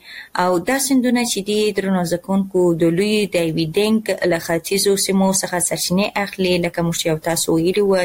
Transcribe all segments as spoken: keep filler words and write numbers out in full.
او دا سیندونه چې دي درنو زکونکو د لوی د ویډینګ له ختیځو سیمو څخه سرچینه اخلي، لکه موږ یو تاسو ویلي و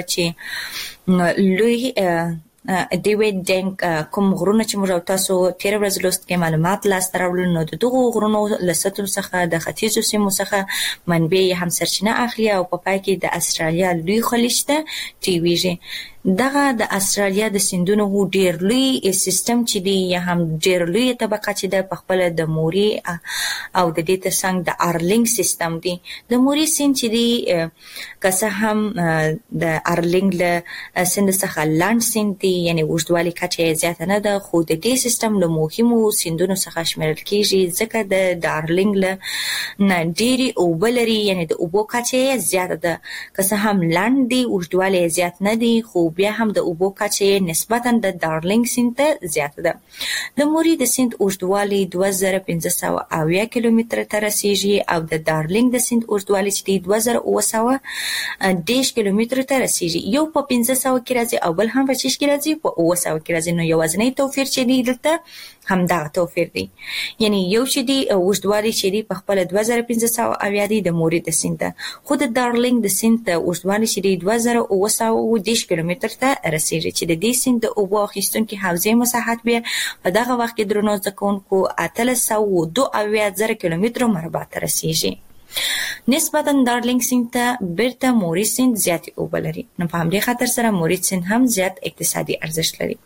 چې لوی د ویډینګ کوم غرونه چې موږ تاسو تیر ورځ لوست کې معلومات لاسته راوړل، نو د دغو غرونو له سطحو څخه د ختیځو سیمو څخه منبع هم سرچینه اخلي او په پای کې د استرالیا لوی خلیج ته تیریږي. دغه د استرالیا د سیندونو ډیر لوی سیستم چې دی یا هم ډیر لوی طبقه چې د خپل د موري او د دې ترڅنګ د ارلینګ سیستم دی. د موري سیند چې دی که هم د ارلینګ له سیند څخه لاند سیند دی، یعنی اوږدوالی کچه زیاته نه ده، خو د دې سیستم له مهمو سیندونو څخه شمیرل کیږي ځکه د ارلینګ له نه ډیری اوبه لري، یعنی د اوبو کچه زیاته ده. که هم لاند دی اوږدوالی زیات نه دی، خو بیا هم د اوبو کچه نسبتا د دارلینګ سیند ته زیاته ده. د موري د سیند اوږدوالی دوه زره پنځه سوه اویا کیلومتره ته رسیږي او د دارلینګ د سیند اوږدوالی چې دی دوه زره اوه سوه دېرش کیلومتره ته رسیږي. یو په پنځه سوه کې راځي او بل هم په شش کې راځي، په اوه سوه کې راځي. نو یوازینی توپیر چې دی دلته همدغه توپیر دی، یعنی یو چې دی اوږدوالی چې دی په خپل دوه زره پنځه سوه اویا دی د موري د سیند ته، خو د دارلینګ د سیند ته اوږدوالی چې دی دوه زره اوه سوه دېرش کیلومتر ته رسیږي، چې د دې سیند د اوبو اخیستونکي حوزې مساحت بیا په دغه وخت کې درنو زکونکو اتلس سوه دوه اویا زره کیلومتر مربع ته رسیږي. نسبتا دارلینګ سیند ته بیرته موري سیند زیاتې اوبه لري، نو په همدې خاطر سره موري سیند هم زیات اقتصادي ارزښت لري.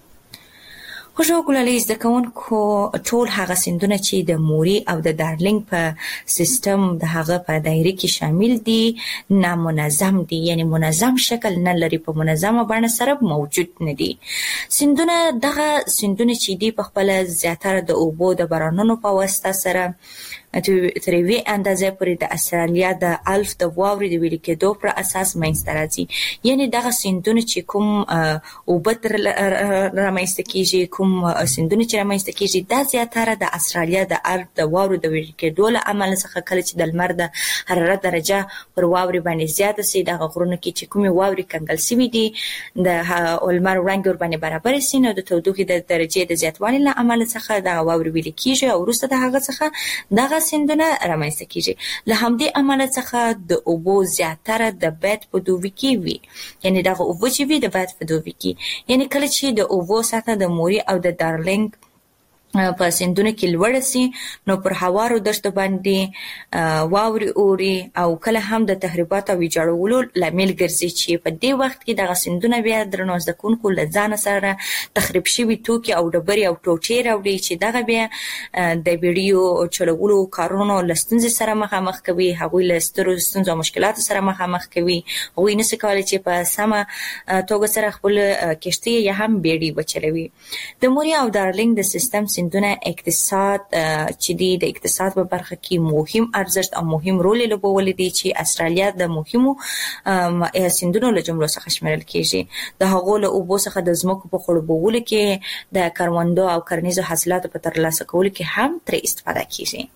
خوشو ګلالي زده کوونکو ټول هغه سیندونه چې د موري او د دارلینګ په سیستم د هغه په دایره کې شامل دي نامنظم دي، یعنی منظم شکل نه لري، په منظمه بڼه سره موجود نه دي. سیندونه دغه سیندونه چې دي په خپل زیاتره د اوبو د بارانونو په واسطه سره تر یوې اندازې پورې د استرالیا د الف د واورې د ویلي کېدو پر اساس منځته راځي. یعنی دغه سیندونه چې کوم اوبه رامنځته کېږي، کوم سیندونه چې رامنځته کېږي، دا زیاتره د استرالیا د الف د واورو د ویلي کېدو له امله څخه کله چې د لمر د حرارت درجه پر واورې باندې زیاته سي، دغه غرونه کې چې کومې واورې کنګل سوي دي د لمر وړانګې ورباندې برابرې سي، نو د تودوخې د درجې د زیاتوالي له امله څخه دغه واورې ویلي کېږي او وروسته د هغه څخه دغه سیندونه رامنځته کېږي. له همدې امله څخه د اوبو زیاتره د بیت په دوبي کې وي، یعنی دغه اوبه چې وي د بیت په دوبي کې، یعنی کله چې د اوبو سطحه د موري او د دارلینګ په سیندونو کې لوړه سي، نو پر هوارو دښتو باندې واورې اوري او کله هم د تخریبات او ویجاړولو لامل ګرځي، چې په دې وخت کې دغه سیندونه بیا درنو زده کوونکو له ځانه سره تخریب شوي توکي او ډبرې او ټوټې راوړي، چې دغه بیا د بیړیو چلولو کارونو له ستونزې سره مخامخ کوي، هغوی له سترو ستونزو او مشکلاتو سره مخامخ کوي. هغوی نشي کولی چې په سمه توګه سره خپل کښتۍ یا هم بیړۍ وچلوي. د موري او دارلینګ د سیستم سیندونه اقتصاد چې دی د اقتصاد په برخه کې مهم ارزښت او مهم رول لوبولی دی، چې استرالیا د مهمو سیندونو له جملو څخه شمیرل کېږي. د هغو له اوبو څخه د ځمکو په خړوبولو کې، د کروندو او کرنیزو حاصلاتو په ترلاسه کولو کې هم ترې استفاده کېږي.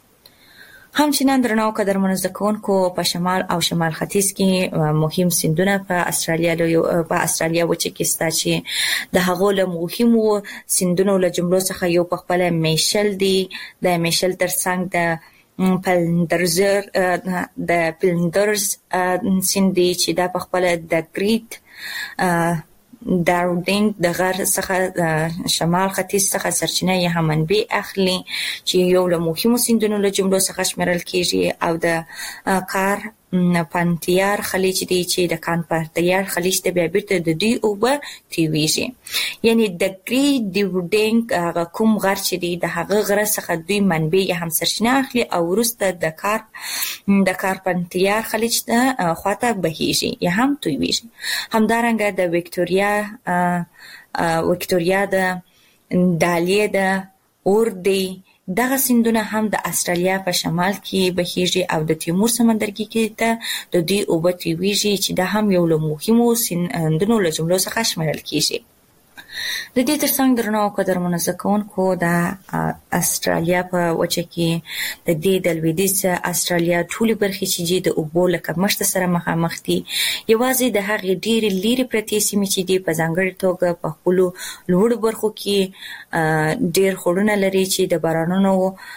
همچنان درنو قدرمنو زده کوونکو په شمال او شمال ختیځ کې مهم سیندونه په استرالیا په استرالیا وچه کې ستا، چې د هغو له مهمو سیندونو له جملو څخه یو په خپل میشل دی. د میشل ترڅنګ د پلندرزر د پلندرز سیند دی، چې دا په خپل د ګریټ دارلینګ د غر څخه شمال ختیځ څخه سرچینه یا هم منبع اخلي، چې یو له مهمو سیندونو له جملو څخه شمیرل کېږي. او د کار پانتیار خلیج دی، چې د کان پانتیار خلیج ته بیا بیرته د دوی اوبه تیریږي. یعنی د ګریټ ډیوډینګ هغه کوم غر چې دی د هغه غره څخه دوی منبع یا هم سرچینه اخلي او وروسته د کار د کار پانتیار خلیج ته خواته بهیږي یا هم تویږي. همدارنګه د وکټوریا وکټوریا د دالیه د اور دی، دغه سیندونه هم د استرالیا په شمال کې بهیږي او د تیمور سمندرګي کې ته د دوی اوبه تیریږي، چې دا هم یو له مهمو سیندونو له جملو څخه شمیرل کېږي. د دې ترڅنګ درنو او قدرمنو زده کوونکو د استرالیا په وچه کې د دې د لویدیځ استرالیا ټولې برخې چې د اوبو له کمښت سره مخامخ دي، یوازې د هغې ډېرې لرې پرتې سیمې چې دي په ځانګړې توګه په خپلو لوړو برخو کې ډېر خوړونه لري چې د بارانونو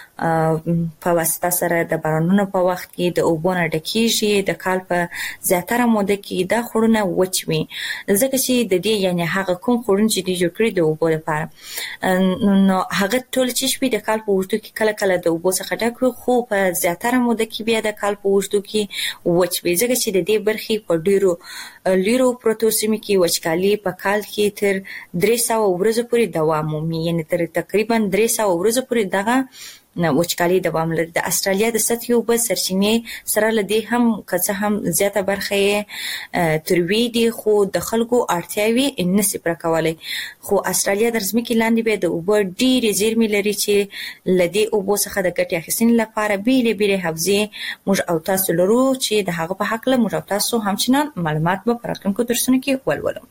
په واسطه سره د بارانونو په وخت کې د اوبو نه ډکېږي. د کال په زیاتره موده کې دا خوړونه وچ وي، ځکه چې د دې یعنې هغه کوم خوړونه چې دوی جوړ کړي د اوبو لپاره، نو هغه ټول چې شوي د کال په اوږدو کې کله کله د اوبو څخه ډک وي، خو په زیاتره موده کې بیا د کال په اوږدو کې وچ وي، ځکه چې د دې برخې په ډېرو لیرو پرتو سیمو کې وچکالي په کال کې تر درې سوه ورځو پورې دوام مومي، یعنې تر تقریبا درې سوه ورځو پورې دغه وچکالي دوام لري. د استرالیا د سطحي اوبو سرچینې سره له دې هم که څه هم زیاته برخه یې تروي دي، خو د خلکو اړتیاوې نشي پوره کولی. خو استرالیا د ځمکې لاندې بیا د اوبو ډېرې زیرمې لري چې له دې اوبو څخه د ګټې اخیستنې لپاره بیلې بیلې حوزې موږ او تاسو لرو، چې د هغه په هکله موږ او تاسو همچنان معلومات به په راتلونکو درسونو کې ولولو.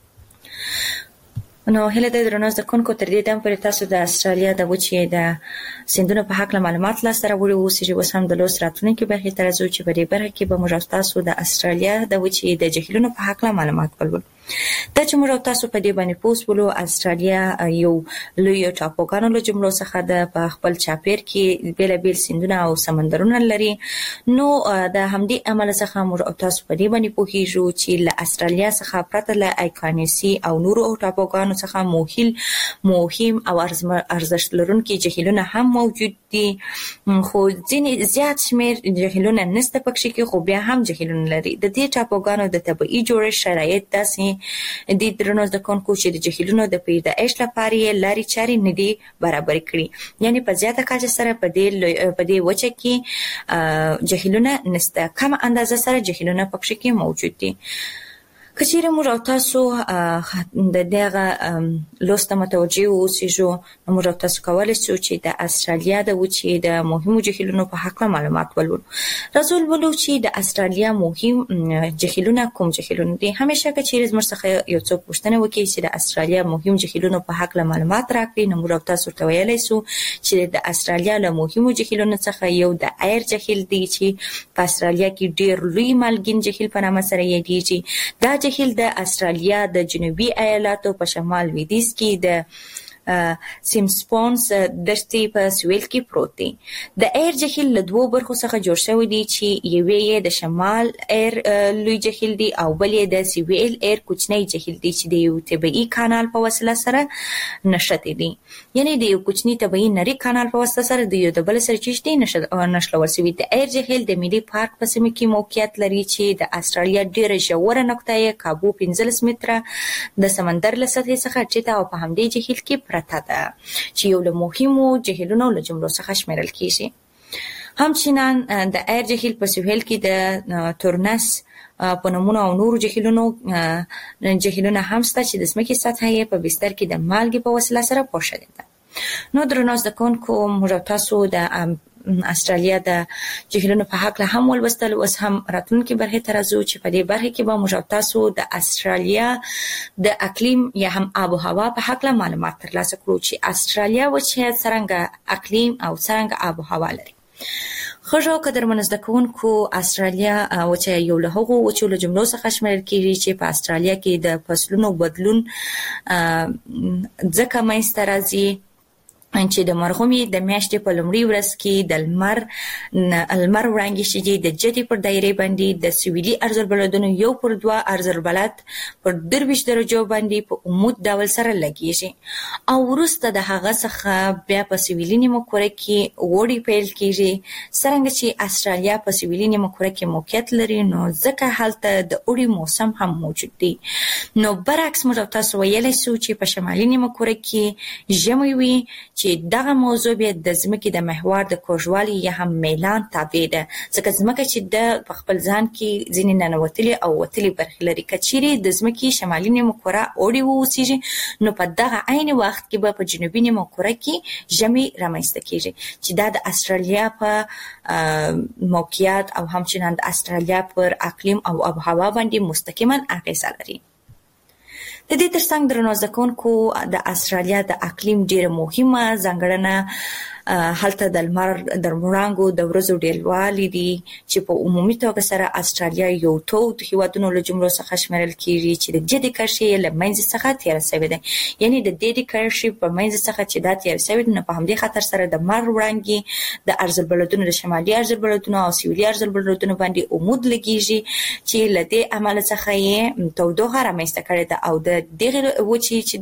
نو هله د درنو زده کوونکو تر دې دم پورې تاسو د استرالیا د وچې د سیندونو په هکله معلومات لاسته راوړي اوسئ، چې اوس هم د لوست راتلونکي برخې ته راځو، چې په دې برخه کې به موږ تاسو د استرالیا د وچې د جهیلونو په هکله معلومات ولولو. دا چې موږ تاسو په دې باندې پوس ولو، استرالیا یو لوی ټاپوګانو له جملو څخه ده، په خپل چاپیر کې بیلابیل سیندونه او سمندرونه لري. نو د همدې عمل څخه موږ تاسو په دې باندې پوهیږو چې له استرالیا څخه پرته له ایکانیسي او نورو ټاپوګانو څخه موهیل مهم او ارزښت لرونکي جهیلونه هم موجود دي، خو ځینې زیات شمیر جهیلونه نشته پکې کې، خو بیا هم جهیلونه لري. د دې ټاپوګانو د طبیعي جوړښت شرایط داسې دي درنو زده کوونکو چې د جهیلونو د پیدایښت لپاره یې لارې چارې نه دي برابر کړي، یعنې په زیاته کچه سره په دې په دې وچه کې جهیلونه نشته، کم اندازه سره جهیلونه پکې کې موجود دي. که چیرې موږ او تاسو د دغه لوست متوجه اوسئ، نو موږ او تاسو کولی شو چې د استرالیا د وچې د مهمو جهیلونو په هکله معلومات ولولو. راځو ولولو چې د استرالیا مهم جهیلونه کوم جهیلونه دي. همیشه که چیرې زموږ څخه یو څوک پوښتنه وکړي چې د استرالیا مهم جهیلونو په هکله معلومات راکړي، نو موږ او تاسو ورته ویلی شو چې د استرالیا له مهمو جهیلونو څخه یو د ایر جهیل دی، چې په استرالیا کې ډېر لوی مالګین جهیل په نامه سره یادېږي. دا جهیل د استرالیا د جنوبي ایالاتو په شمال لویدیځ کې د سیمسپونس دښتې په سویل کې پروت دی. د ایر جهیل له دوو برخو څخه جوړ شوی دی، چې یوې یې د شمال ایر لوی جهیل دی او بل یې د سویل ایر کوچنی جهیل دی، چې د یو طبیعي کانال په وسیله سره نښتي دی، یعنې د یو کوچني طبیعي نری کانال په واسطه سره د یو د بل سره چې دی نښلول شوي. د ایر جهیل د ملي پارک په سیمه کې موقعیت لري، چې د استرالیا ډېره ژوره نقطه یې کابو پنځلس متره د سمندر له سطحې څخه ټیټه او په همدې جهیل کې پرته ده، چې یو له مهمو جهیلونو له جملو څخه شمیرل کیږي. همچنان د ایر جهیل په سویل کې د تورنس په نومونو او نورو جهیلونو جهیلونه هم شته، چې د ځمکې سطحه یې په بستر کې د مالګې په وسیله سره پوښلې ده. نو درنو زده کوونکو، موږ تاسو د استرالیا د جهیلونو په هکله هم ولوستل. اوس هم راتلونکي برخې ته راځو، چې په دې برخه کې به موږ تاسو د استرالیا د اقلیم یا هم آب و هوا په هکله معلومات ترلاسه کړو، چې استرالیا وچه څرنګه اقلیم او څرنګه آب و هوا لري. ښه قدرمنو زده کوونکو، استرالیا وچه یو له هغو وچو له جملو څخه شمیرل کېږي چې په استرالیا کې د فصلونو بدلون ځکه منځته راځي چې د مرغومي د میاشتې په لومړۍ ورځ کې د لمر لمر وړانګې چې د جدي پر دایرې باندې د سویلي ارزربلدونو یو پر دوه ارزربلد پر درویشت درجو باندې په عمود ډول سره لګیږي، او وروسته د هغه څخه بیا په سویلي نیمه کره کې اوړي پیل کېږي. څرنګه چې استرالیا په سویلي نیمه کره کې موقعیت لري، نو ځکه هلته د اوړي موسم هم موجود دی. نو برعکس موږ تاسو ویلی شو چې په شمالي نیمه کره کې ژمی وي، چې دغه موضوع بیا د ځمکې د محور د کوږوالي یا هم میلان تابع ده، ځکه ځمکه چې د په خپل ځان کې ځینې ننوتلي او وتلي برخې لري. که چیرې د ځمکې شمالي نیمه کره اوړي واوسیږي، نو په دغه عین وخت کې به په جنوبي نیمه کره کې ژمی رامنځته کېږي، چې دا د استرالیا په موقعیت او همچنان د استرالیا پر اقلیم او آب و هوا باندې مستقیما اغیزه لري. د دې ترڅنګ درنو ځکونکو د استرالیا د اقلیم ډیره مهمه ځانګړنه هلته د لمر د وړانګو د ورځو ډیروالی دي چې په عمومي توګه سره استرالیا یو تود هیوادونو له جملو څخه شمیرل کیږي چې د جدي کرښې له منځ څخه تیر شوی دی. یعنی د دې کرښې په منځ څخه چې دا تیر شوی نه په همدې خاطر سره د لمر وړانګي د ارزل بلدونو د شمالي ارزل بلدونو او سویلي ارزل بلدونو باندې عمود لګیږي چې له دې عمل څخه یې تودوخه رامنځته کړې ده او د دغه وچی چې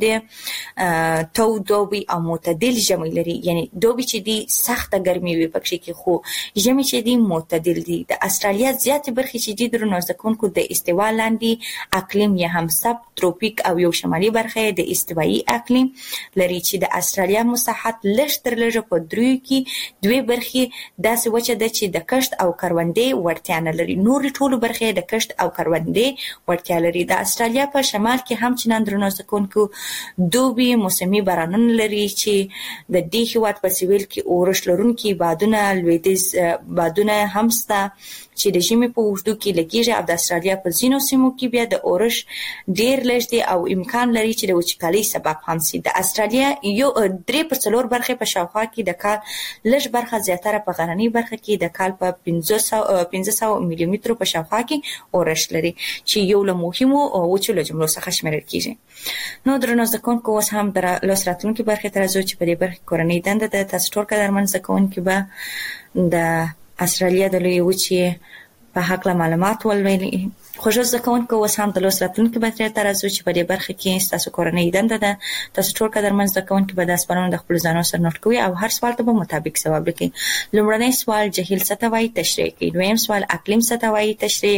د تودوبي او معتدل ژمی لري. یعنی دوبي چې دی سخته ګرمي وي پکې کې خو ژمی چې دی معتدل دی. د استرالیا زیاتې برخې چې دی درنو ځکونکو د استوا لاندې اقلیم یا هم سب تروپیک او یو شمالي برخه د استوایي اقلیم لري چې د استرالیا مساحت لږ تر لږه په دریو کې دوه برخې داسې وچه ده چې د کښت او کروندې وړتیا نه لري. نور ټول برخې د کښت او کروندې وړتیا لري. د استرالیا په شمال کې هم چې نن درنو ځکونکو دوبي موسمي بارانونه لري چې د دې هیواد په سویل کې اورش لرونکي بادونه لویدیز بادونه هم ستا چې د ژمي په اوږدو کې لګیږي او د استرالیا په ځینو سیمو کې بیا د اورش ډیر لږ دی او امکان لري چې د وچکالۍ سبب هم شي. د استرالیا یو درې پر څلور برخې په شاوخوا کې د کال لږ برخه زیاتره په غرنۍ برخه کې د کال په پنځه سوه ملي مترو په شاوخوا کې اورش لري چې یو له مهمو وچو له جملو څخه شمیرل کیږي. نو درنو ځکونکو اوس هم در لوس راتلونکي برخې تر ازو چې په دې برخه کورنۍ دنده د تاسو ټول کډرمن ځکونکو به د استرالیا د لوی وچی په حق له معلومات ولولي. خو ځکه کوونکو اوس هم د لوس راتلونکي برخې تر ازو چې په دې برخه کې تاسو کورنۍ دنده ده تاسو ټول کډرمن ځکونکو به د اسپانونو د خپل ځانو سره نوٹ کوي او هر سوال ته به مطابق ځواب ورکړي. لومړنی سوال جهیل ستوي تشریح کړي، دویم سوال اقلیم ستوي تشریح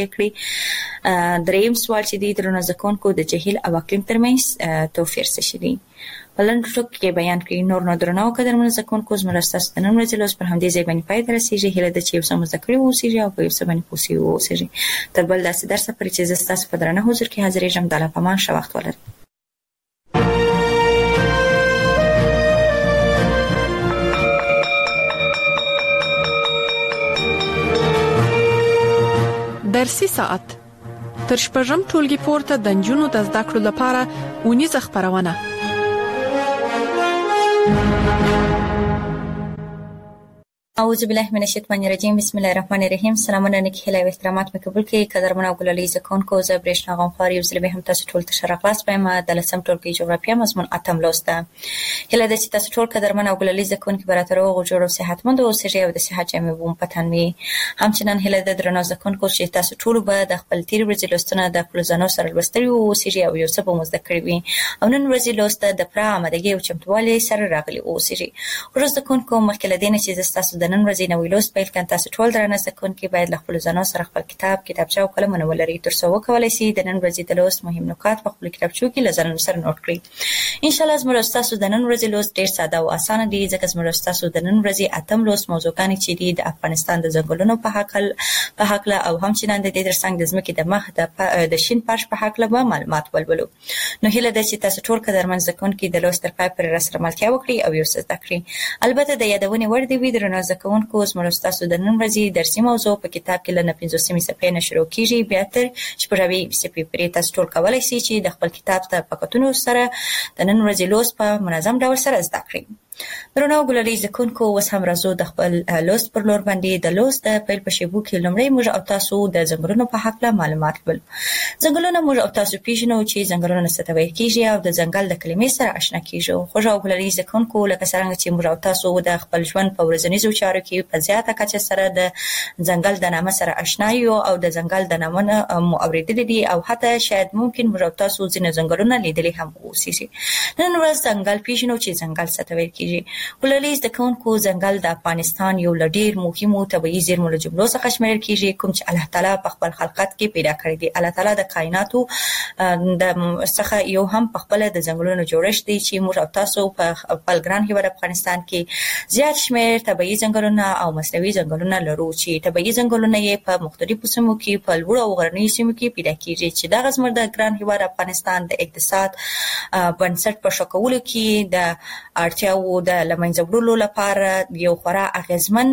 کړي، دریم سوال چې دی درنو ځکونکو د جهیل او اقلیم ترمنځ توپیر څه شي بلند ټوک کې بیان کړي. نور نو درنو کډرمن ځکونکو زموږ ستاسو د نن ورځې لوس پر همدې ځای باندې پای ته رسیږي. هله د چې یو څه مذکرې اوسېږي او په یو څه باندې پوسي اوسېږي. تر بل داسې درس پرې چې زه ستاسو په درنه حضور کې حاضرېږم. د الله په امان ښه وخت ولرئ. درسي ساعت تر شپږم ټولګي پورته د نجونو د زده کړو لپاره اونیزه خبرونه. اعوذ بالله من الشیطان الرجیم. بسم الله الرحمن الرحیم. سلامونه نکهله او احترامات مې قبول کړئ. قدرمن او ګلالي زکونکو زه برېښنا غمخوار یو ځل به هم تاسو ټول ته ښه راغلاست وایم. د لسم ټولګي جغرافیه مضمون اتم لوست ده. هله ده چې تاسو ټول قدرمن او ګلالي زکونکو براتر او جوړ او صحتمند اوسئ او د صحت جامې بوم پتن وي. همچنان هله ده درنو زکونکو چې تاسو ټول به د خپل تیر ورځې لوستنه د خپل ځانو سره لوستري اوسئ او یو څه به مو زده کړی وي او نن ورځې لوست د پرا آمادګي او چمتووالي سره راغلي اوسئ. ورځ زکونکو مخکې لدینه چې تاسو د نن ورځې نوې پیل کړئ. تاسو ټول درنه زکونکو باید له خپل ځانو سره خپل کتاب کتابچه او قلم ولرئ تر څو وکولای شئ د نن ورځې د لوست مهم نکات په خپل کتابچو کې لزر سره نوٹ کړئ. ان شاء الله زموږ تاسو د نن ورځې لوست ډیر ساده او اسانه دی ځکه زموږ تاسو د نن ورځې اتم لوست موضوعګانې چې دی د افغانستان د ځنګلونو په حق په حق له او همچنان د دې ترڅنګ د ځمکې د مخ د د شین پارش په حق له معلومات ولولو. نو هیله ده چې تاسو ټول قدرمن زکونکو د لوست تر پای پورې سره ملتیا وکړئ او یو څه زده کړئ. البته د یادونې وړ دی درنو زکونکو زموږ تاسو د نن ورځې درسي موضوع په کتاب کې له پنځوسمې صفحې نه شروع کیږي. بیا تر شپږمې صفحې پورې تاسو ټول کولای شئ چې د خپل کتاب ته په کتونو سره د نن ورځې لوست په منظم ډول سره زده کړئ. درنو ګلالي زکونکو اوس هم راځو د خپل لوست پر لور باندې. د لوست د پیل په شیبو کې لومړی موږ او تاسو د ځنګلونو په حق له معلومات ولولو. ځنګلونه موږ او تاسو پیژنو چې ځنګلونه څه ته ویل کیږي او د ځنګل د کلمې سره آشنا کیږو. خو او ګلالي زکونکو لکه څنګه چې موږ او تاسو د خپل ژوند په ورځنیو چارو کې په زیاته کچه سره د ځنګل د نامه سره آشنا یو او د ځنګل د نامه مو اوریدلې دي او حتی شاید ممکن موږ او تاسو ځینې ځنګلونه لیدلې هم اوسئ. نن ورځ ځنګل پیژنو چې ځنګل څه ته ویل کیږي. ګلالي زکونکو ځنګل د افغانستان یو لډیر مهمو طبيعي زیرمو له جملو څخه شمیرل کیږي کوم چې الله تعالی په خپل خلقت کې پیدا کړی دی. الله تعالی د کائناتو د څخه یو هم په خپل د ځنګلونو جوړښت دی چې موږ او تاسو په خپل ګران هیواد افغانستان کې زیات شمیر طبيعي ځنګلونه او مصنوعي ځنګلونه لرو چې طبيعي ځنګلونه یې په مختلفو سیمو کې په لوړو او غرنیو سیمو کې پیدا کیږي چې دا زموږ د ګران هیواد افغانستان د اقتصاد بنسټ په شکولو کې د اړتیاو د لمنځه وړلو لپاره یو خورا اغیزمن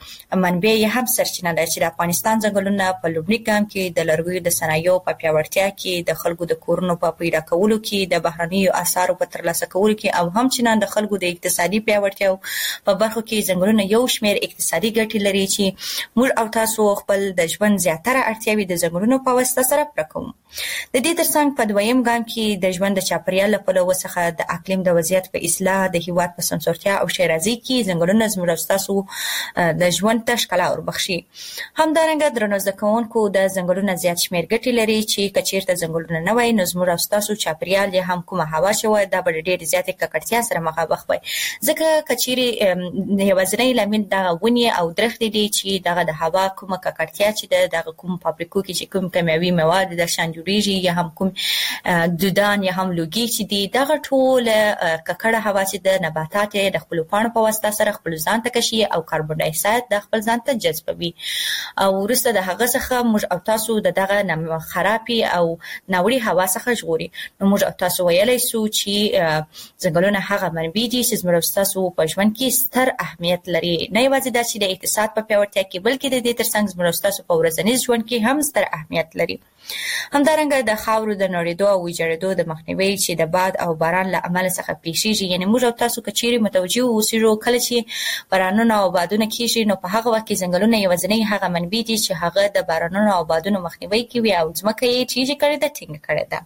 منبع یې هم سرچینه ده چې د افغانستان ځنګلونه په لومړي ګام کې د لرګیو د صنایعو په پیاوړتیا کې، د خلکو د کورونو په پیدا کولو کې، د بهرنیو اسعارو په ترلاسه کولو کې او هم چې د خلکو د اقتصادي پیاوړتیا په برخو کې ځنګلونه یو شمېر اقتصادي ګټې لري چې موږ او تاسو خپل د ژوند زیاتره اړتیاوې د ځنګلونو په واسطه سره پوره کوو. د دې ترڅنګ په دویم ګام کې د ژوند د چاپیریال له پلوه څخه د اقلیم د وضعیت په اصلاح، د هیواد په سمسورتیا او شیرازي کې ځنګلونه زموږ او تاسو د ژوند ته ښکلا وربخښي. همدارنګه درنو زده کوونکو د ځنګلونه زیات شمېر ګټې لري چې که چېرته ځنګلونه نه وای نو زموږ او تاسو چاپیریال یې هم کومه هوا چې وای دا به ډېرې زیاتې ککړتیا سره مخامخ وای. ځکه که چیرې یوازینی لامل دغه ونې او درختې دي چې دغه د هوا کومه ککړتیا چې د دغه کوم فابریکو کې چې کوم کیمیاوي مواد د شان جوړیږي یا هم کوم دودان یا هم لوګي چې دي، دغه ټول ککړه هوا چې د نباتات د خپل پاڼو په واسطه سره خپل ځان ته کشي او کاربن ډای اکساید د خپل ځان ته جذبوي او وروسته د هغه څخه موږ او تاسو د دغه خرابي او ناوړي هوا څخه ژغوري. نو موږ او تاسو ویلای سو چې ځنګلونه هغه منبع دي چې زموږ تاسو په ژوند کې ستر اهمیت لري، نه یوازې د چې د اقتصاد په پیاوړتیا کې بلکې د دې ترڅنګ زموږ تاسو په ورځني ژوند کې هم ستر اهمیت لري. همدارنګه د خاورو د نړېدو او ویجاړېدو د مخنیوي چې د باد او باران له امله څخه پیښیږي، یعنی موږ او تاسو کچېرې متوجه اوسو کله چې بارانونه او بادونه کیږي نو په هغه وخت کې ځنګلونه یوازینی هغه منبع دي چې هغه د بارانونو او بادونو مخنیوي کوي او ځمکه یې چې کړې ده ټینګ کړې ده.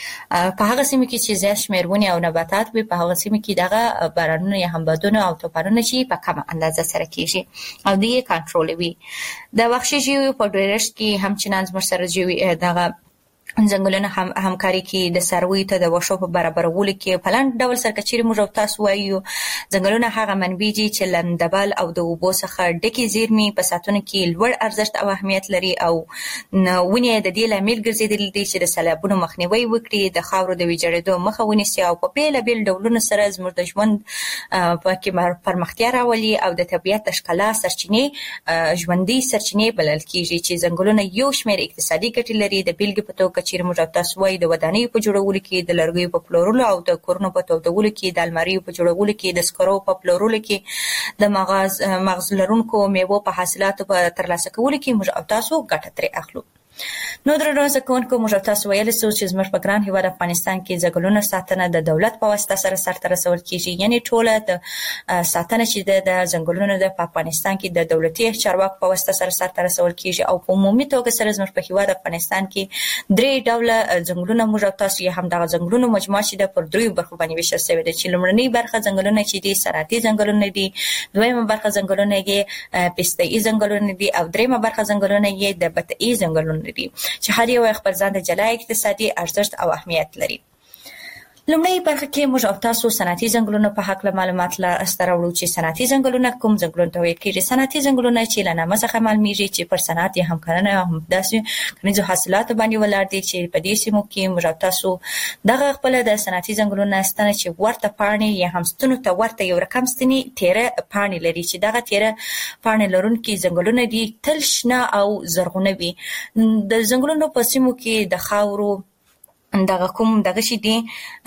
په هغه سیمه کې چې زیات شمېر ونې او نباتات وي په هغه سیمه کې دغه بارانونه یا هم بادونه او طوفانونه چې په کمه اندازه سره کیږي او دوی کنټرولوي. د وحشي ژویو په ډېرښت کې همچنان زموږ سره ژوي دغه ځنګلونه هم همکاري کې د څارویو ته د واښو په برابرولو کې په لنډ ډول سره کچېرې موږ او تاسو وایو ځنګلونه هغه منبع دي چې لندبل او د اوبو څخه ډکې زیرمې په ساتنه کې لوړ ارزښت او اهمیت لري او ونې د دې لامل ګرځېدلي دي چې د سیلابونو مخنیوی وکړي، د خاورو د ویجاړېدو مخه ونیسي او په بېلابېل ډولونو سره زموږ د ژوند په کې پرمختیا راولي او د طبیعت د ښکلا سرچینې ژوندۍ سرچینې بلل کېږي چې ځنګلونه یو شمېر اقتصادي ګټې لري. د بېلګې په توګه چې موږ تاسو وایي د ودانیو په جوړولو کې، د لرګیو په پلورلو او د کورونو په تودولو کې، د الماریو په جوړولو کې، د سکرو په پلورلو کې، د مغز مغز لرونکو میوو په حاصلاتو په ترلاسه کولو کې موږ او تاسو ګټه ترې اخلو. نو درنو زده کوونکو موږ تاسو ویل سو چې زموږ په ګران هیواد افغانستان کې ځنګلونو ساتنه د دولت په واسطه سره سرته رسول کیږي، یعنی ټوله د ساتنه چې د ځنګلونو د افغانستان کې د دولتي چارواکو په واسطه سره سرته رسول کیږي او په عمومي توګه سره زموږ په هیواد افغانستان کې درې ډوله ځنګلونه موږ تاسو یې هم دغه ځنګلونو مجموعه چې د پر دریو برخو باندې ویشل شوی دی چې لومړنۍ برخه ځنګلونه چې دي صنعتي ځنګلونه دي، دویمه برخه ځنګلونه یې پسته‌ایز ځنګلونه دي او دریمه برخه ځنګلونه یې د بته‌ایز ځنګلونه دي چې هر یو خپل ځان د جلا اقتصادي ارزښت او اهمیت لري. لومړی برخه کې موږ او تاسو صنعتي ځنګلونو په حق له معلومات لا استراوړو چې صنعتي ځنګلونه کوم ځنګلونه ته ویل کېږي. صنعتي ځنګلونه چې له نامه څخه معلومیږي چې پر صنعت یې هم کرنه هم داسې کرنیزو حاصلاتو باندې ولاړ دي چې په دې سیمو کې موږ او تاسو دغه خپل د صنعتي ځنګلونه ستنه چې ورته پاڼې یا هم ستنو ته ورته یو رقم ستنې تیره پاڼې لري چې دغه تیره پاڼې لرونکي ځنګلونه دي تل شنه او زرغونه وي. د ځنګلونو په سیمو کې د خاورو دغه کوم دغه شي دي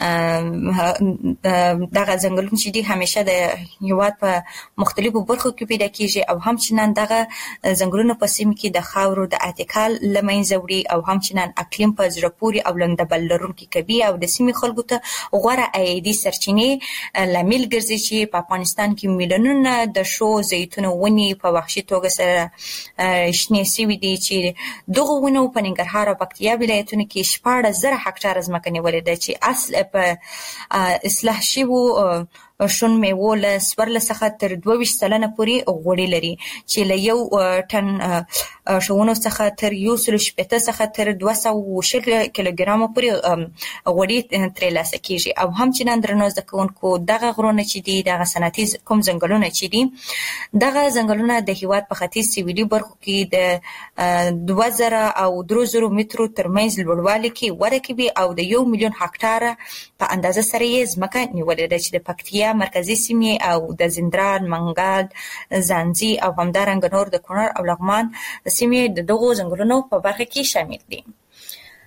دغه ځنګلونه چې دي همیشه د هیواد په مختلفو برخو کې پیدا کیږي او همچنان دغه ځنګلونه په سیمه کې د خاورو د اعتقال لمنځه وړي او همچنان اقلیم په زړه پورې او لندبل لرونکي کوي او د سیمې خلکو ته غوره عایدي سرچینې لامل ګرځي چې په افغانستان کې میلیونونه د شو زیتون ونې په وحشي توګه سره شنې سوي دي چې دغه ونو په ننګرهار او پکتیا ولایتونو کې شپاړس زره هکټاره ځمکه نیولې ده چې اصل په اصلاح شویو شون میوو له څوارلس څخه تر دوه ویشت سلنه پورې غوړي لري چې له یو ټن شونو څخه تر یو سل شپېته څخه تر دوه سوه شل کیلوګرامه پورې غوړي ترلاسه کیږي او همچنان درنو زده کوونکو دغه غرونه چې دي دغه صنعتي کوم ځنګلونه چې دي دغه ځنګلونه د هیواد په ختیځ سویلي برخو کې د دوه زره او درې زره مترو ترمنځ لوړوالي کې وده کوي او د یو میلیون هکټاره په اندازه سره یې ځمکه نیولې ده چې د پکتیا مرکزی سیمې او د زندران، منګل، زانځي او همدارنګه نور د کونړ او لغمان سیمې د دغو ځنګلونو په برخه کې شامل دي.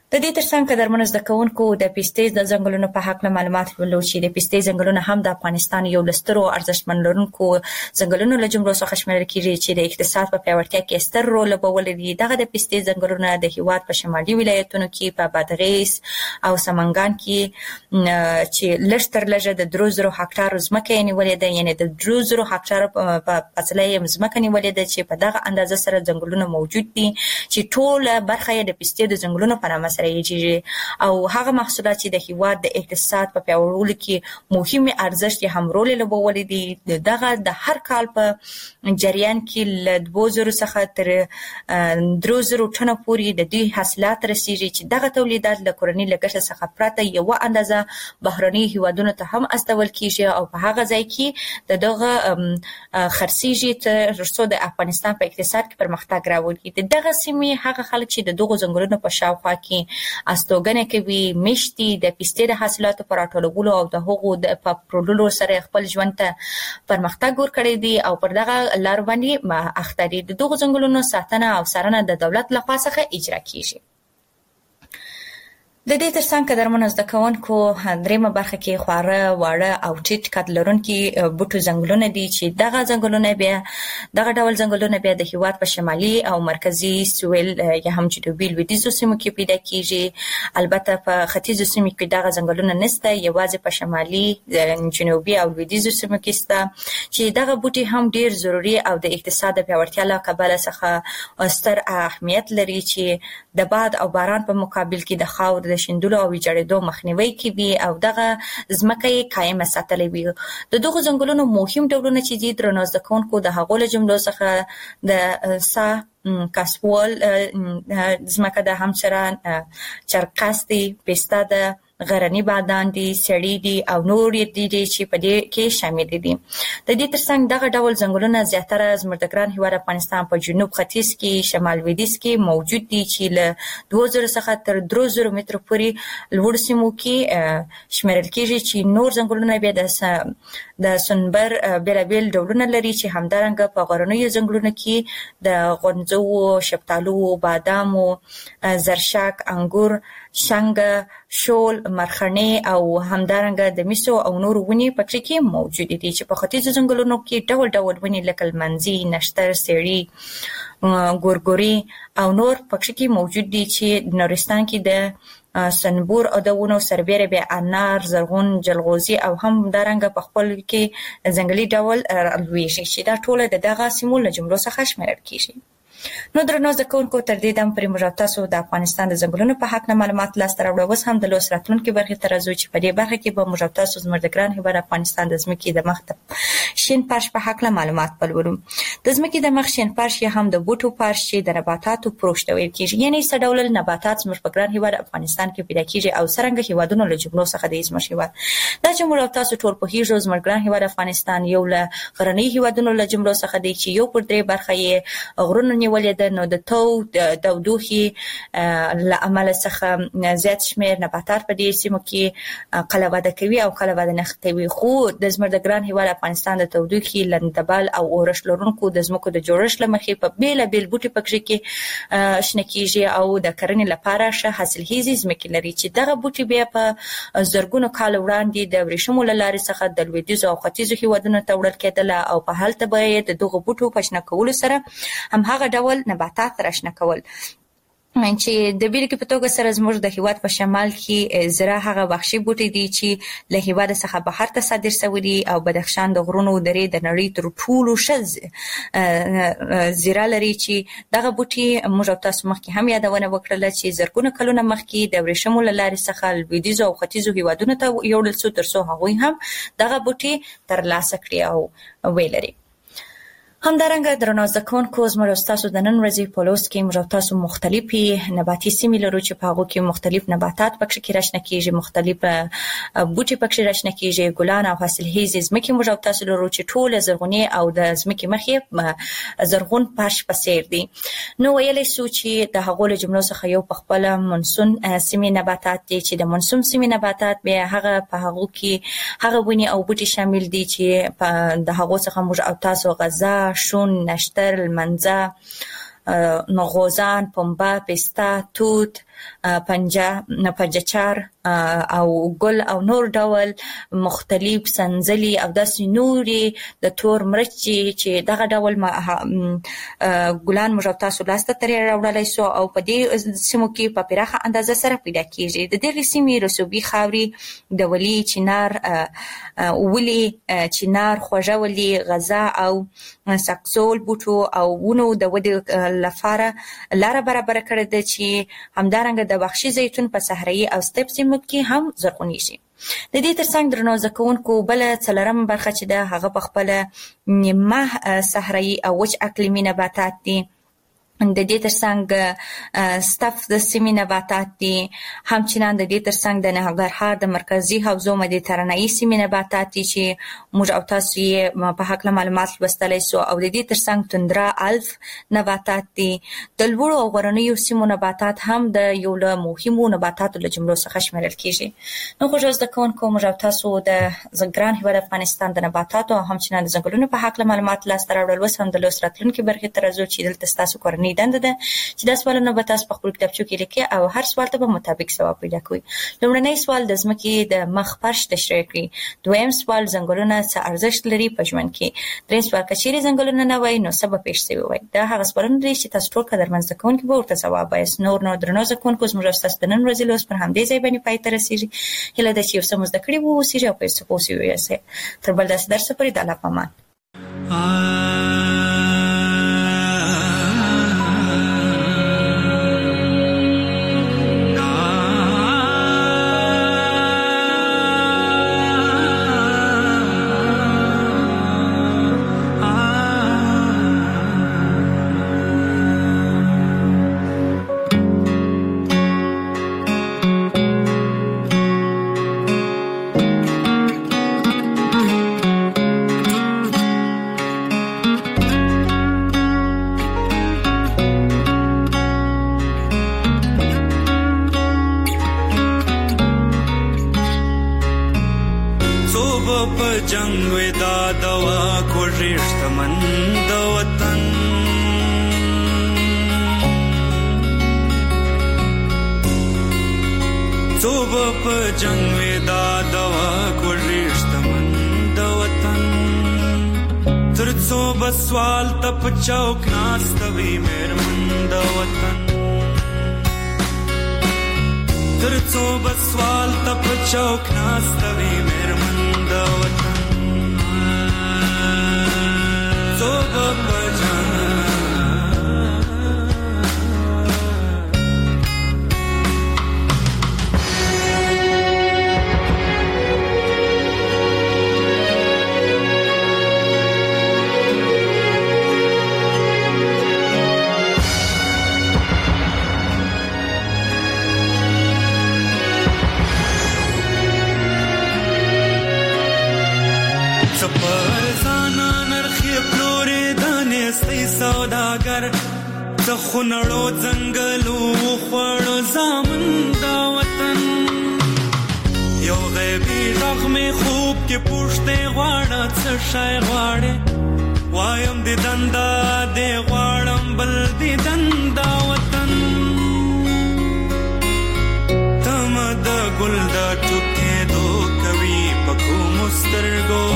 د دې ترڅنګ قدرمنو زده کوونکو د پستې د ځنګلونو په حق معلومات ولولو چې د پستې ځنګلونه هم د افغانستان یو لسترو ارزښتمن لرونکو ځنګلونو له جملو څخه شمیرل کیږي چې د اقتصاد په پیاوړتیا کې ستر رول لوبولی دی. دغه د پستې ځنګلونه د هیواد په شمالي ولایتونو کې په بادغیس او سمنګان کې چې لږ تر لږه د درې زره هکټار ځمکه نیولې ده، یعنی د درې زره هکټار په فاصله یې ځمکه نیولې ده چې په دغه اندازه سره ځنګلونه موجود دي چې ټوله برخه یې د پستې د ځنګلونو په نامه سره یې او هغه محصولات چې د هیواد د اقتصاد په پیاوړولو کې مهمه ارزښت هم رول لوبولی دی. دغه د هر کال په جریان کې له دوه زره څخه تر درې زره ټنه پورې د دې حاصلات رسیږي چې دغه تولیدات له کورنۍ لګښت څخه پرته یو اندازه بهرني هیوادونو ته هم استول کیږي او په هغه ځای کې د دغه خرڅیږي تر څو د افغانستان په اقتصاد کې پرمختګ راوړي. دغه سیمې هغه خلک چې د دغه ځنګلونو په شاوخوا کې استوګنه کوي، مشتي د پستې د حاصلاتو پر راټولولو او د هغو د پلورلو سره خپل ژوند ته پرمختګ ورکړی دی او پر دغه لار باندې اخته دي. د دغو ځنګلونو ساتنه او څارنه د دولت لخوا څخه اجرا کیږي. د دې ترڅنګ قدرمنو زده کوونکو درېمه برخه کې خواړه، واړه او ټیټ قد لرونکي بوټو ځنګلونه دي چې دغه ځنګلونه بیا دغه ډول ځنګلونه بیا د هیواد په شمالي او مرکزي سویل یا هم جنوبي لویدیځو سیمو کې پیدا کیږي. البته په ختیځو سیمو کې دغه ځنګلونه نشته، یوازې په شمالي، جنوبي او لویدیځو سیمو کې شته چې دغه بوټي هم ډیر ضروري او د اقتصاد د پیاوړتیا له کبله څخه ستر اهمیت لري چې د باد او باران په مقابل کې د خاورو د شیندلو او ویجاړېدو مخنیوي کوي او دغه ځمکه یې قایمه ساتلې وي. د دغو ځنګلونو مهم ډولونه چې دي درنو زده کوونکو د هغو له جملو څخه د سا کاسوال ځمکه د همچران، چرقس دی، پسته ده، غرنی بادان دي، سړی دي او نور دي چې په دې کې شامل دي. د دې ترڅنګ دغه ډول ځنګلونه زیاتره زموږ د ګران هیواد افغانستان په جنوب ختیځ کې، شمال لویدیځ کې موجود دي چې له دوه زره څخه تر درې زره مترو پورې لوړ سیمو کې شمیرل کیږي چې نور ځنګلونه بیا د د سنبر بیلابیل ډولونه لري چې همدارنګه په غرنیو ځنګلونو کې د غونځو، شفتالو، بادامو، زرشک، انګور، شنګه، شول، مرخنې او همدارنګه د میسو او نور ونې پکې کې موجود دي چې په ختیځو ځنګلونو کې ډول ډول ونې لکه لمنځي، نشتر، سیړي، ګورګوري او نور پکې کې موجود دي چې نورستان کې د سنبور او د ونو سربېره بیا انار، زرغون، جلغوزي او هم همدارنګه په خپل کې ځنګلي ډول لویږي چې دا ټول د دغه سیمو له جملو څخه شمیرل کیږي. نو درنو زده کوونکو تر دې دم پرې موږ تاسو د افغانستان د ځنګلونو په حق نه معلومات لاسته راوړو. اوس هم د لوست راتلونکي برخې ته راځو چې په دې برخه کې به موږ تاسو زموږ د ګران هیواد افغانستان د ځمکې د مخ د شین فرش په حق نه معلومات ولولو. د ځمکې د مخ شین فرش یا هم د بوټو فرش چې د نباتاتو پروشت ویل کیږي، یعنی څه ډول نباتات زموږ په ګران هیواد افغانستان کې پیدا کیږي او څرنګه هیوادونو له جملو څخه د زموږ هیواد دا چې موږ تاسو ټول په هیڅ زموږ ګران هیواد افغانستان یو له غرنی هیوادونو له جملو څخه دی چې یو پر درې برخه یې غرونه نیولې ده. نو د تو د تودوخې له امله څخه زیات شمېر نباتات په دې سیمو کې کله وده کوي او کله وده نه کوي. خو د زموږ د ګران هیواد افغانستان د تودوخې، لندبل او اورښت لرونکو د ځمکو د جوړښت له مخې په بېلابېل بوټي پکې کې شنه کیږي او د کرنې لپاره ښه حاصلخیزې ځمکې لري چې دغه بوټي بیا په زرګونو کال وړاندې د ورېښمو له لارې څخه د لویدیځو او ختیځو هیوادونو ته وړل کېدله او په هلته به یې د دغو بوټو په شنه کولو سره همهغه ډول نباتات راشنه کول چې د بیلګې په توګه سره زموږ د هیواد په شمال کې زرا هغه وحشي بوټي دي چې له هیواد څخه بهر ته صادر شوي دي او بدخشان د غرونو درې د نړۍ تر ټولو ښه زیرا لري چې دغه بوټي موږ تاسو مخکې هم یادونه وکړله چې زرګونه کلونه مخکې د ورېښمو له لارې څخه لویدیځو او ختیځو هیوادونو ته یوړل شو تر څو هغوی هم دغه بوټي ترلاسه کړي او ویلري. همدارنګه درنو زده کوونکو زموږ ستاسو د نن ورځې په لوست کې موږ تاسو مختلفي نباتي سیمې لرو چې په هغو کې مختلف نباتات پکې کې راشنه کیږي، مختلف بوټي پکې راشنه کیږي، ګلان او حاصلخیزې ځمکې موږ تاسو لرو چې ټول زرغونې او د ځمکې مخې زرغون فرش په څیر دي. نو ویلی سو چې د هغو له جملو څخه یو په خپله مونسون سیمې نباتات دي چې د مونسون سیمې نباتات بیا هغه په هغو کې هغه ونې او بوټي شامل دي چې د هغو څخه موږ او تاسو غذا، شون، نشتر، لمنځه، نغوزان، پنبه، پسته، توت، پنجه پنجچار او ګل او نور ډول مختلف سنځلي او داسې نوري د تور مرچ چې دغه ډول ګلان موږ تاسو لاسته ترې راوړلای سو او په دې سیمو کې په پراخه اندازه سره پیدا کیږي. د دې سیمې رسوبي خاوري د ولی چنار ولی چنار خوژولي غزا او ساکسول بوټو او ونو د ودې لپاره لاره برابر کړې ده چې همدارنګه د بخشي زیتون په صحرایي او ستپ سیمو کې هم زرغونی شي. د دې ترڅنګ درنو زکونکو بل څلرم برخه چې ده هغه په خپل نیمه صحرایي او وچ اقلیمي نباتات دي. د دې ترڅنګ ستف د سیمې نباتات دي، همچنان د دې ترڅنګ د ننګرهار د مرکزی حوزو مدیترانه‌ای سیمې نباتات دي چې موږ او تاسو یې په حق معلومات لوستلای سو، او د دې ترڅنګ توندرا الف نباتات دي. د لوړو او غرنیو سیمو نباتات هم د یو له مهمو نباتاتو له جملو څخه شمیرل کیږي. نو خو زده کوونکو موږ او تاسو د زګران هیواد افغانستان د نباتاتو او همچنان د ځنګلونو په حق معلومات لاسته راوړل وس هم د لوست راتلونکي برخې ته راځو چې دلته تاسو کورنۍ دنده ده چې دا سوالونه به تاسو په خپل کتابچو کې لیکي او هر سوال ته به مطابق ځواب پیدا کوئ. لومړنی سوال د ځمکې د مخ فرش تشریح کړئ. دویم سوال ځنګلونه څه ارزښت لري په ژوند کې. دریم سوال کچېرې ځنګلونه نه وای نو څه به پېښ شوي وای. دا هغه سوالونه دي چې تاسو ټول قدرمن زده کوونکي به ورته ځواب وایاست. نور نو درنو زده کوونکو زموږ ستاسو د نن ورځې لوست پر همدې ځای باندې پای ته رسېږي. هیله ده چې یو څه مو زده کړي واوسېږي او په څه پوه شوي یاست. تر بل داسې درسه پورې د الله په امان. جنگ ودا دوا کو رشتہ مند وطن صوب په جنگ ودا دوا کو رشتہ مند وطن تر صوب سوال تپ چوک ناستوي مېر مند وطن تر صوب سوال تپ چوک ناستوي مېر مند وطن سوداگر زخونړو ځنګلو خوړو زامن دا وطن یو غیبی رغم خوب کې پوښتې غواړه څه شای غواړې وایم دې دندا دې غواړم بل دې دندا وطن تم د ګل دا ټوکې دو کوي پکو مسترګو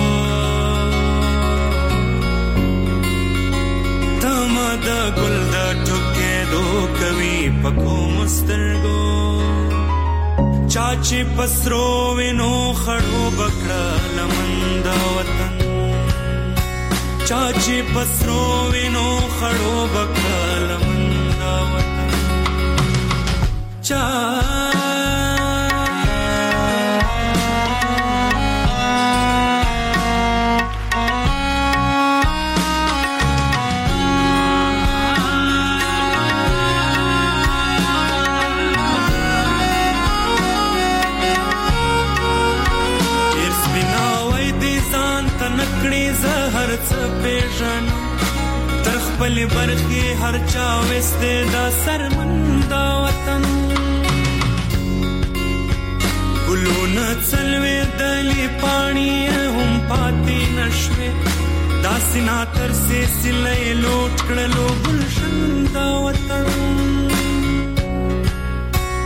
د ګل د ټوکې دو کوي پکو مسترګو چاچی پسرو وینو خړو بکړه لمند وطن چاچی پسرو وینو خړو بکړه لمند وطن چا پلی برخی هر چا وسته دا سرمند وطن ګلونه څلوي دلی پانی هم پاتې نشوي دا سینا تر سي سلې لوټ کړلو ګلشن دا وطن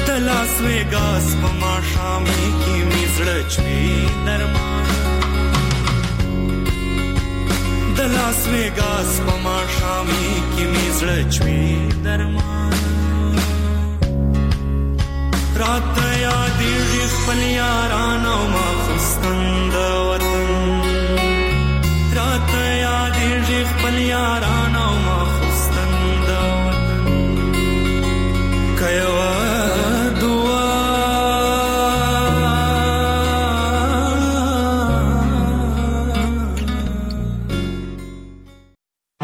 د لاس ویګاس په ماښامي کې مې زړه چوي درمان د لاس ویګاس په ماښامي کې مې زړه چوي درمان راته یادېږي خپل یاران او ماخستن د وطن راته یادېږي خپل یاران